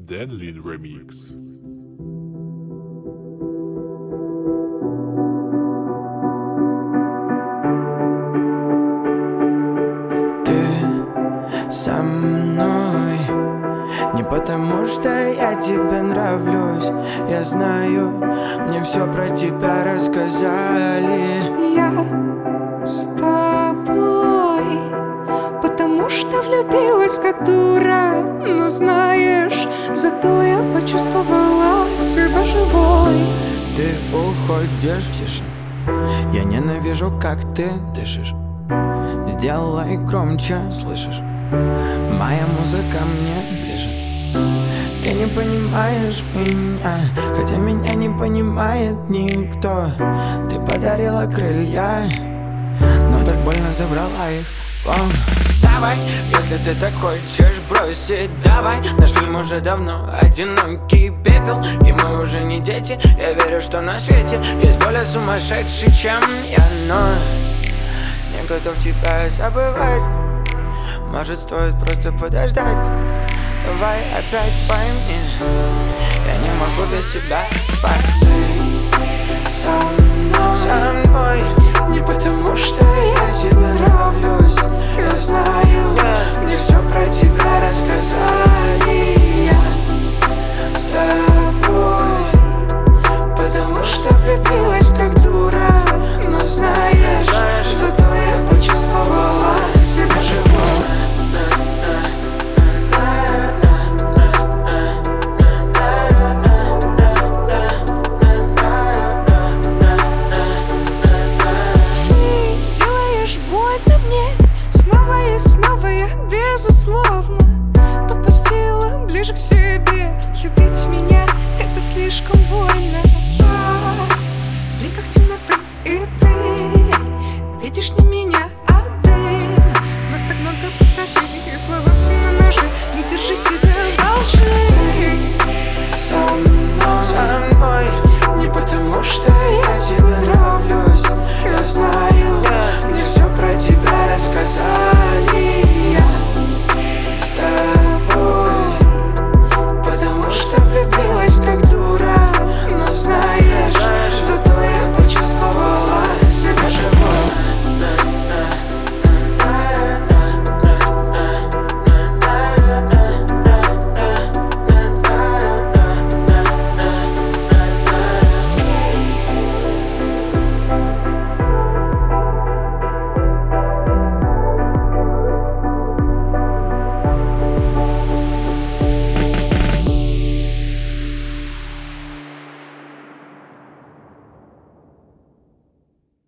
Denlin Remix. Ты со мной не потому, что я тебе нравлюсь. Я знаю, мне все про тебя рассказали. Я с тобой, потому что влюбилась как дура. Но знаешь, зато я почувствовала себя живой. Ты уходишь, тише. Я ненавижу, как ты дышишь. Сделай громче, слышишь? Моя музыка мне ближе. Ты не понимаешь меня, хотя меня не понимает никто. Ты подарила крылья, но так больно забрала их. Вставай, если ты так хочешь бросить, давай. Наш фильм уже давно одинокий пепел, и мы уже не дети. Я верю, что на свете есть более сумасшедший, чем я, но не готов тебя забывать. Может, стоит просто подождать. Давай опять пойми, я не могу без тебя спать. Ты со мной не потому, что я тебе нравлюсь. Я знаю, мне все про тебя рассказали. Я с тобой, потому что влюбилась как дура. Но знаешь, зато я почувствовала себя живой. Снова и снова я, безусловно, подпустила ближе к себе. Любить меня — это слишком больно.